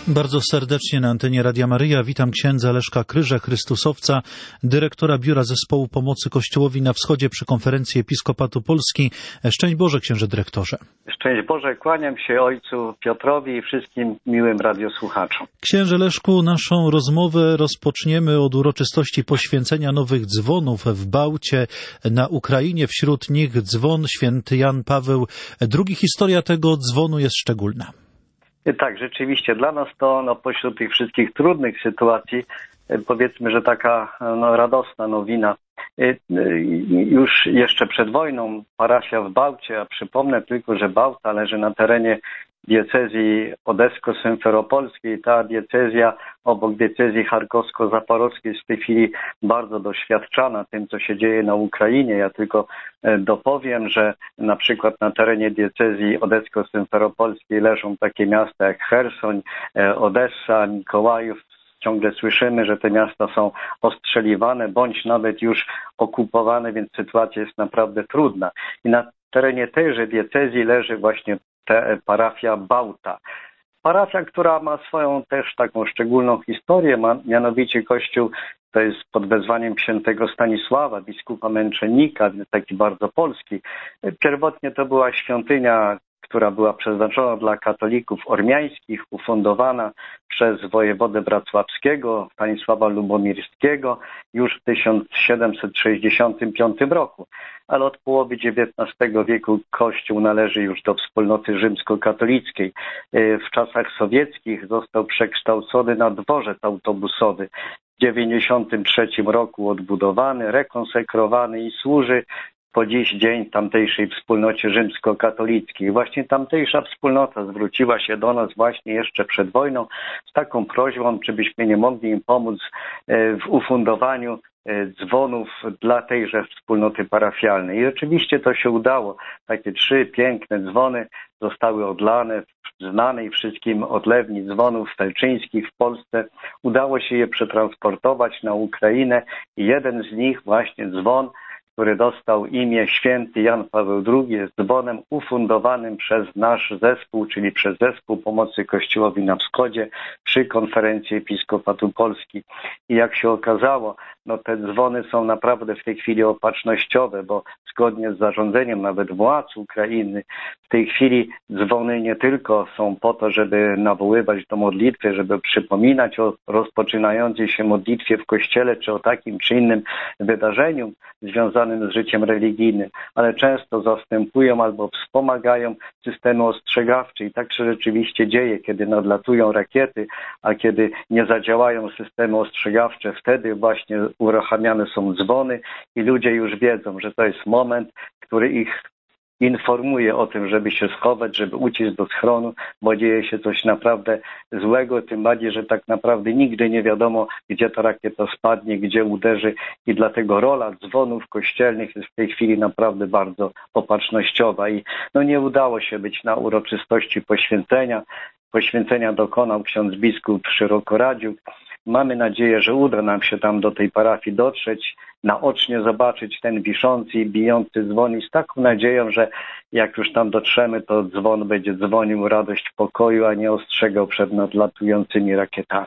Bardzo serdecznie na antenie Radia Maryja witam księdza Leszka Kryża, chrystusowca, dyrektora Biura Zespołu Pomocy Kościołowi na Wschodzie przy Konferencji Episkopatu Polski. Szczęść Boże, księże dyrektorze. Szczęść Boże, kłaniam się ojcu Piotrowi i wszystkim miłym radiosłuchaczom. Księże Leszku, naszą rozmowę rozpoczniemy od uroczystości poświęcenia nowych dzwonów w Bałcie na Ukrainie. Wśród nich dzwon święty Jan Paweł II. Historia tego dzwonu jest szczególna. Tak, rzeczywiście dla nas to pośród tych wszystkich trudnych sytuacji powiedzmy, że taka radosna nowina. Już jeszcze przed wojną parafia w Bałcie, a przypomnę tylko, że Bałta leży na terenie diecezji odesko-symferopolskiej. Ta diecezja obok diecezji charkowsko-zaporowskiej jest w tej chwili bardzo doświadczana tym, co się dzieje na Ukrainie. Ja tylko dopowiem, że na przykład na terenie diecezji odesko-symferopolskiej leżą takie miasta jak Chersoń, Odessa, Mikołajów. Ciągle słyszymy, że te miasta są ostrzeliwane bądź nawet już okupowane, więc sytuacja jest naprawdę trudna. I na terenie tejże diecezji leży właśnie parafia Bałta. Parafia, która ma swoją też taką szczególną historię, mianowicie kościół to jest pod wezwaniem świętego Stanisława, biskupa męczennika, taki bardzo polski. Pierwotnie to była świątynia, która była przeznaczona dla katolików ormiańskich, ufundowana przez wojewodę wrocławskiego, Stanisława Lubomirskiego już w 1765 roku. Ale od połowy XIX wieku kościół należy już do wspólnoty rzymskokatolickiej. W czasach sowieckich został przekształcony na dworzec autobusowy. W 1993 roku odbudowany, rekonsekrowany i służy po dziś dzień tamtejszej wspólnocie rzymskokatolickiej. Właśnie tamtejsza wspólnota zwróciła się do nas właśnie jeszcze przed wojną z taką prośbą, czy byśmy nie mogli im pomóc w ufundowaniu dzwonów dla tejże wspólnoty parafialnej. I oczywiście to się udało. Takie 3 piękne dzwony zostały odlane w znanej wszystkim odlewni dzwonów stelczyńskich w Polsce. Udało się je przetransportować na Ukrainę i jeden z nich, właśnie dzwon, który dostał imię święty Jan Paweł II, jest dzwonem ufundowanym przez nasz zespół, czyli przez Zespół Pomocy Kościołowi na Wschodzie przy Konferencji Episkopatu Polski. I jak się okazało, te dzwony są naprawdę w tej chwili opatrznościowe, bo zgodnie z zarządzeniem nawet władz Ukrainy w tej chwili dzwony nie tylko są po to, żeby nawoływać do modlitwy, żeby przypominać o rozpoczynającej się modlitwie w kościele, czy o takim czy innym wydarzeniu związanym z życiem religijnym, ale często zastępują albo wspomagają systemy ostrzegawcze. I tak się rzeczywiście dzieje, kiedy nadlatują rakiety, a kiedy nie zadziałają systemy ostrzegawcze, wtedy właśnie uruchamiane są dzwony i ludzie już wiedzą, że to jest moment, który ich informuje o tym, żeby się schować, żeby uciec do schronu, bo dzieje się coś naprawdę złego, tym bardziej, że tak naprawdę nigdy nie wiadomo, gdzie ta rakieta spadnie, gdzie uderzy i dlatego rola dzwonów kościelnych jest w tej chwili naprawdę bardzo opatrznościowa i nie udało się być na uroczystości poświęcenia. Poświęcenia dokonał ksiądz biskup Szerokoradziuk. Mamy nadzieję, że uda nam się tam do tej parafii dotrzeć, naocznie zobaczyć ten wiszący i bijący dzwon i z taką nadzieją, że jak już tam dotrzemy, to dzwon będzie dzwonił radość pokoju, a nie ostrzegał przed nadlatującymi rakietami.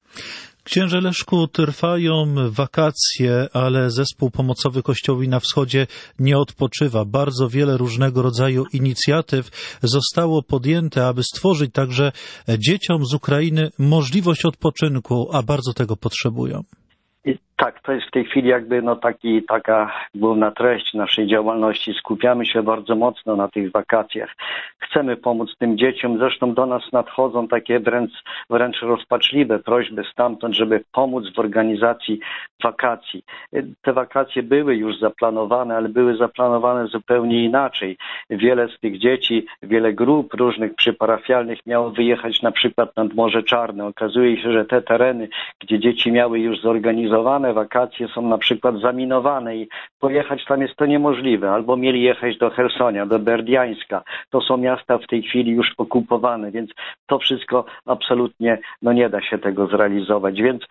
Księże Leszku, trwają wakacje, ale Zespół Pomocowy Kościołowi na Wschodzie nie odpoczywa. Bardzo wiele różnego rodzaju inicjatyw zostało podjęte, aby stworzyć także dzieciom z Ukrainy możliwość odpoczynku, a bardzo tego potrzebują. Tak, to jest w tej chwili jakby taka główna treść naszej działalności. Skupiamy się bardzo mocno na tych wakacjach. Chcemy pomóc tym dzieciom. Zresztą do nas nadchodzą takie wręcz rozpaczliwe prośby stamtąd, żeby pomóc w organizacji wakacji. Te wakacje były już zaplanowane, ale były zaplanowane zupełnie inaczej. Wiele z tych dzieci, wiele grup różnych przyparafialnych miało wyjechać na przykład nad Morze Czarne. Okazuje się, że te tereny, gdzie dzieci miały już zorganizowane szkolne wakacje są na przykład zaminowane i pojechać tam jest to niemożliwe. Albo mieli jechać do Chersonia, do Berdiańska. To są miasta w tej chwili już okupowane, więc to wszystko absolutnie nie da się tego zrealizować. Więc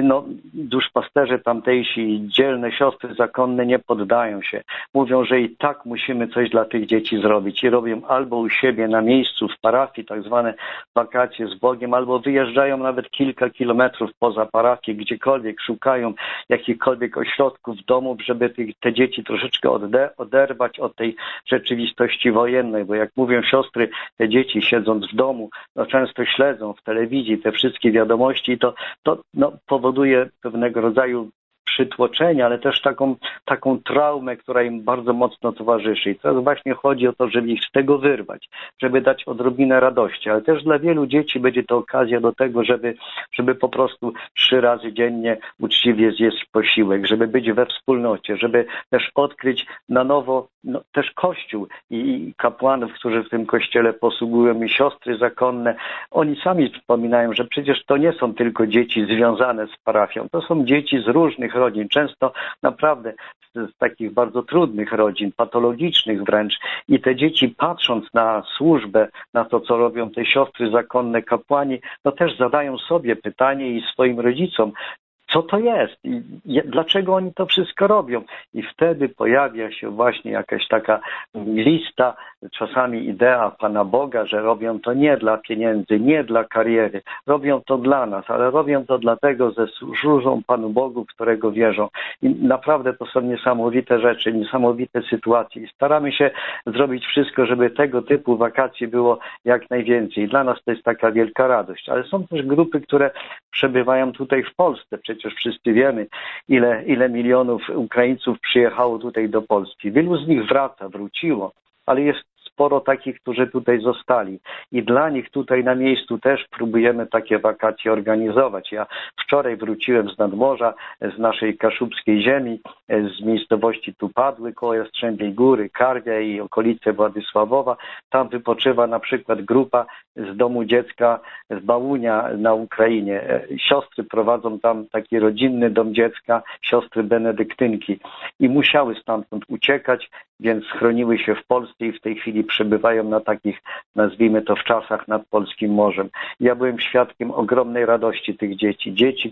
duszpasterze tamtejsi, dzielne siostry zakonne nie poddają się. Mówią, że i tak musimy coś dla tych dzieci zrobić i robią albo u siebie na miejscu w parafii tak zwane wakacje z Bogiem, albo wyjeżdżają nawet kilka kilometrów poza parafię, gdziekolwiek szukają jakichkolwiek ośrodków, domów, żeby te dzieci troszeczkę oderwać od tej rzeczywistości wojennej, bo jak mówią siostry, te dzieci siedząc w domu, często śledzą w telewizji te wszystkie wiadomości i to powoduje pewnego rodzaju przytłoczenie, ale też taką traumę, która im bardzo mocno towarzyszy. I teraz właśnie chodzi o to, żeby ich z tego wyrwać, żeby dać odrobinę radości, ale też dla wielu dzieci będzie to okazja do tego, żeby po prostu 3 razy dziennie uczciwie zjeść posiłek, żeby być we wspólnocie, żeby też odkryć na nowo też Kościół i kapłanów, którzy w tym Kościele posługują i siostry zakonne. Oni sami wspominają, że przecież to nie są tylko dzieci związane z parafią, to są dzieci z różnych rodzin, często naprawdę z takich bardzo trudnych rodzin, patologicznych wręcz. I te dzieci, patrząc na służbę, na to, co robią te siostry zakonne, kapłani, też zadają sobie pytanie i swoim rodzicom, co to jest i dlaczego oni to wszystko robią. I wtedy pojawia się właśnie jakaś taka lista, czasami idea Pana Boga, że robią to nie dla pieniędzy, nie dla kariery, robią to dla nas, ale robią to dlatego, że służą Panu Bogu, w którego wierzą. I naprawdę to są niesamowite rzeczy, niesamowite sytuacje i staramy się zrobić wszystko, żeby tego typu wakacje było jak najwięcej. Dla nas to jest taka wielka radość, ale są też grupy, które przebywają tutaj w Polsce. Przecież wszyscy wiemy, ile milionów Ukraińców przyjechało tutaj do Polski. Wielu z nich wróciło, ale jest sporo takich, którzy tutaj zostali i dla nich tutaj na miejscu też próbujemy takie wakacje organizować. Ja wczoraj wróciłem z nadmorza, z naszej kaszubskiej ziemi, z miejscowości Tupadły, koło Jastrzębiej Góry, Karwia i okolice Władysławowa. Tam wypoczywa na przykład grupa z domu dziecka z Bałunia na Ukrainie. Siostry prowadzą tam taki rodzinny dom dziecka, siostry benedyktynki i musiały stamtąd uciekać, więc schroniły się w Polsce i w tej chwili przebywają na takich, nazwijmy to, wczasach nad Polskim Morzem. Ja byłem świadkiem ogromnej radości tych dzieci. Dzieci,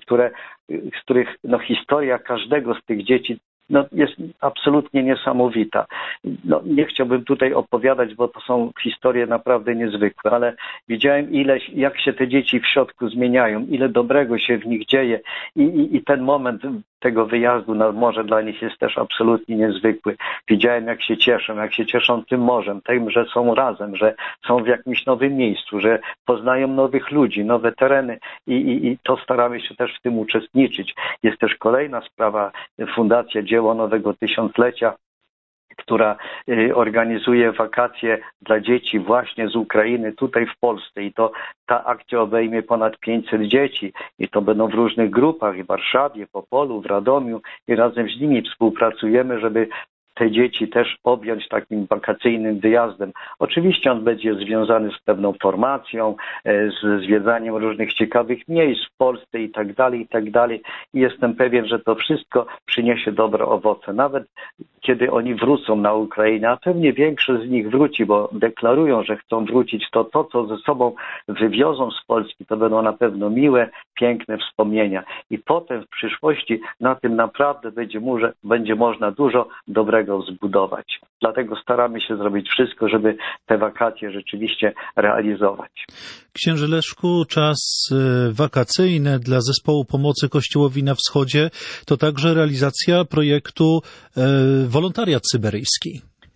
z których historia każdego z tych dzieci jest absolutnie niesamowita. Nie chciałbym tutaj opowiadać, bo to są historie naprawdę niezwykłe, ale widziałem jak się te dzieci w środku zmieniają, ile dobrego się w nich dzieje i ten moment tego wyjazdu nad morze dla nich jest też absolutnie niezwykły. Widziałem, jak się cieszą tym morzem, tym, że są razem, że są w jakimś nowym miejscu, że poznają nowych ludzi, nowe tereny i to staramy się też w tym uczestniczyć. Jest też kolejna sprawa, Fundacja Dzieło Nowego Tysiąclecia, która organizuje wakacje dla dzieci właśnie z Ukrainy tutaj w Polsce i ta akcja obejmie ponad 500 dzieci i to będą w różnych grupach w Warszawie, w Opolu, w Radomiu i razem z nimi współpracujemy, żeby te dzieci też objąć takim wakacyjnym wyjazdem. Oczywiście on będzie związany z pewną formacją, z zwiedzaniem różnych ciekawych miejsc w Polsce i tak dalej. I jestem pewien, że to wszystko przyniesie dobre owoce. Nawet kiedy oni wrócą na Ukrainę, a pewnie większość z nich wróci, bo deklarują, że chcą wrócić, to co ze sobą wywiozą z Polski, to będą na pewno miłe, piękne wspomnienia. I potem w przyszłości na tym naprawdę będzie można dużo dobrego zbudować. Dlatego staramy się zrobić wszystko, żeby te wakacje rzeczywiście realizować. Księże Leszku, czas wakacyjny dla Zespołu Pomocy Kościołowi na Wschodzie to także realizacja projektu Wolontariat Syberyjski.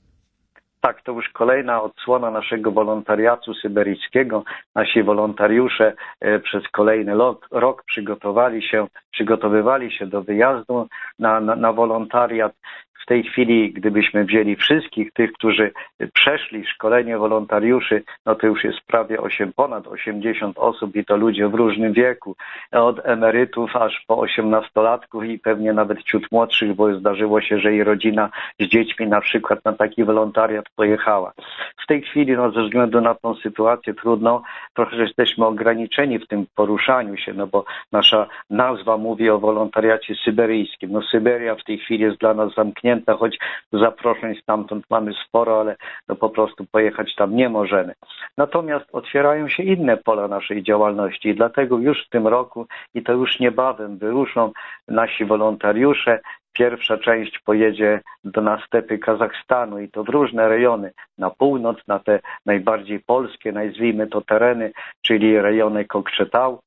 Tak, to już kolejna odsłona naszego wolontariatu syberyjskiego. Nasi wolontariusze przez kolejny rok przygotowywali się do wyjazdu na wolontariat. W tej chwili, gdybyśmy wzięli wszystkich tych, którzy przeszli szkolenie wolontariuszy, no to już jest prawie ponad 80 osób i to ludzie w różnym wieku, od emerytów aż po 18-latków i pewnie nawet ciut młodszych, bo zdarzyło się, że i rodzina z dziećmi na przykład na taki wolontariat pojechała. W tej chwili, no ze względu na tą sytuację trudną, trochę jesteśmy ograniczeni w tym poruszaniu się, no bo nasza nazwa mówi o wolontariacie syberyjskim. No Syberia w tej chwili jest dla nas zamknięta, choć zaproszeń stamtąd mamy sporo, ale no po prostu pojechać tam nie możemy. Natomiast otwierają się inne pola naszej działalności i dlatego już w tym roku i to już niebawem wyruszą nasi wolontariusze. Pierwsza część pojedzie na stepy Kazachstanu i to w różne rejony, na północ, na te najbardziej polskie, nazwijmy to tereny, czyli rejony Kokczetał.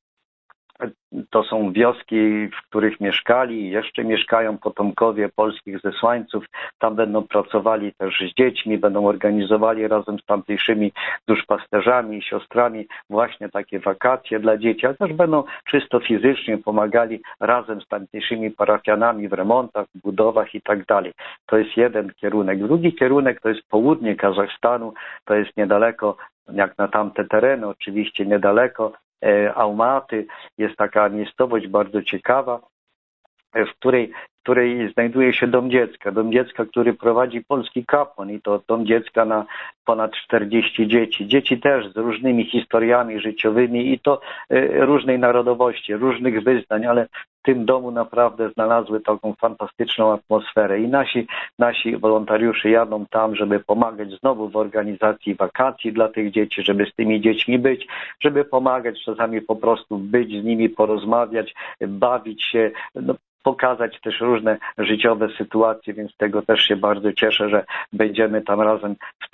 To są wioski, w których mieszkali i jeszcze mieszkają potomkowie polskich zesłańców. Tam będą pracowali też z dziećmi, będą organizowali razem z tamtejszymi duszpasterzami i siostrami właśnie takie wakacje dla dzieci, ale też będą czysto fizycznie pomagali razem z tamtejszymi parafianami w remontach, w budowach i tak dalej. To jest jeden kierunek. Drugi kierunek to jest południe Kazachstanu, to jest niedaleko, jak na tamte tereny, oczywiście niedaleko Almaty. Jest taka miejscowość bardzo ciekawa, w której znajduje się dom dziecka, który prowadzi polski kapłan i to dom dziecka na ponad 40 dzieci. Dzieci też z różnymi historiami życiowymi i to różnej narodowości, różnych wyznań, ale w tym domu naprawdę znalazły taką fantastyczną atmosferę i nasi wolontariusze jadą tam, żeby pomagać znowu w organizacji wakacji dla tych dzieci, żeby z tymi dziećmi być, żeby pomagać czasami po prostu być z nimi, porozmawiać, bawić się, pokazać też różne życiowe sytuacje, więc tego też się bardzo cieszę, że będziemy tam razem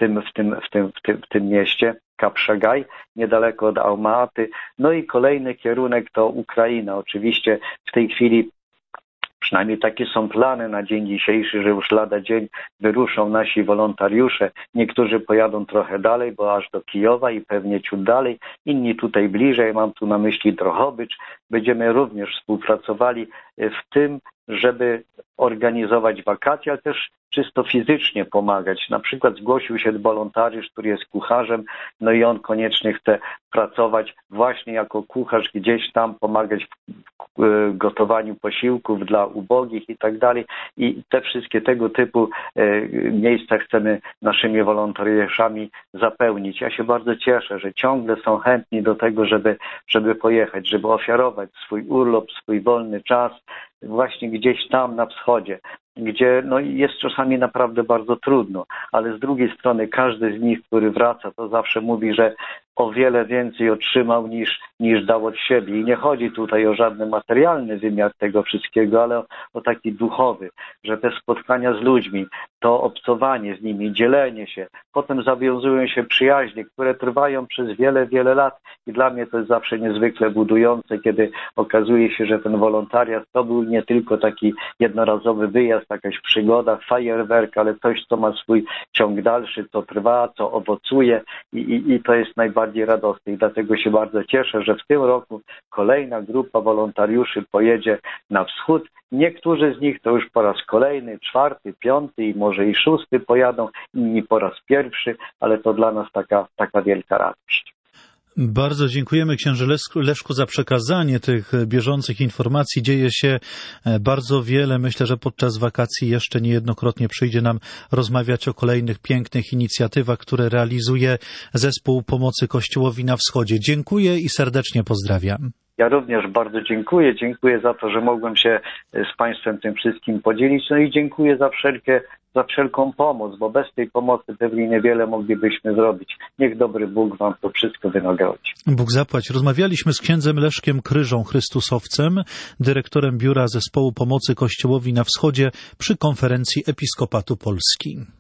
w tym mieście. Kapszagaj, niedaleko od Almaty. No i kolejny kierunek to Ukraina. Oczywiście w tej chwili przynajmniej takie są plany na dzień dzisiejszy, że już lada dzień wyruszą nasi wolontariusze. Niektórzy pojadą trochę dalej, bo aż do Kijowa i pewnie ciut dalej. Inni tutaj bliżej, mam tu na myśli Drohobycz. Będziemy również współpracowali w tym, żeby organizować wakacje, ale też czysto fizycznie pomagać. Na przykład zgłosił się wolontariusz, który jest kucharzem, no i on koniecznie chce pracować właśnie jako kucharz gdzieś tam, pomagać w gotowaniu posiłków dla ubogich i tak dalej. I te wszystkie tego typu miejsca chcemy naszymi wolontariuszami zapełnić. Ja się bardzo cieszę, że ciągle są chętni do tego, żeby pojechać, żeby ofiarować swój urlop, swój wolny czas właśnie gdzieś tam na wschodzie, gdzie jest czasami naprawdę bardzo trudno, ale z drugiej strony każdy z nich, który wraca, to zawsze mówi, że o wiele więcej otrzymał niż dał od siebie. I nie chodzi tutaj o żadny materialny wymiar tego wszystkiego, ale o taki duchowy, że te spotkania z ludźmi, to obcowanie z nimi, dzielenie się, potem zawiązują się przyjaźnie, które trwają przez wiele, wiele lat i dla mnie to jest zawsze niezwykle budujące, kiedy okazuje się, że ten wolontariat to był nie tylko taki jednorazowy wyjazd, jakaś przygoda, fajerwerk, ale coś, co ma swój ciąg dalszy, co trwa, co owocuje i to jest najbardziej radosne i dlatego się bardzo cieszę, że w tym roku kolejna grupa wolontariuszy pojedzie na wschód. Niektórzy z nich to już po raz kolejny, 4., 5. i może i 6. pojadą, inni po raz pierwszy, ale to dla nas taka wielka radość. Bardzo dziękujemy księże Leszku za przekazanie tych bieżących informacji. Dzieje się bardzo wiele. Myślę, że podczas wakacji jeszcze niejednokrotnie przyjdzie nam rozmawiać o kolejnych pięknych inicjatywach, które realizuje Zespół Pomocy Kościołowi na Wschodzie. Dziękuję i serdecznie pozdrawiam. Ja również bardzo dziękuję. Dziękuję za to, że mogłem się z Państwem tym wszystkim podzielić. No i dziękuję za wszelką pomoc, bo bez tej pomocy pewnie niewiele moglibyśmy zrobić. Niech dobry Bóg Wam to wszystko wynagrodzi. Bóg zapłać. Rozmawialiśmy z księdzem Leszkiem Kryżą, Chrystusowcem, dyrektorem Biura Zespołu Pomocy Kościołowi na Wschodzie przy Konferencji Episkopatu Polski.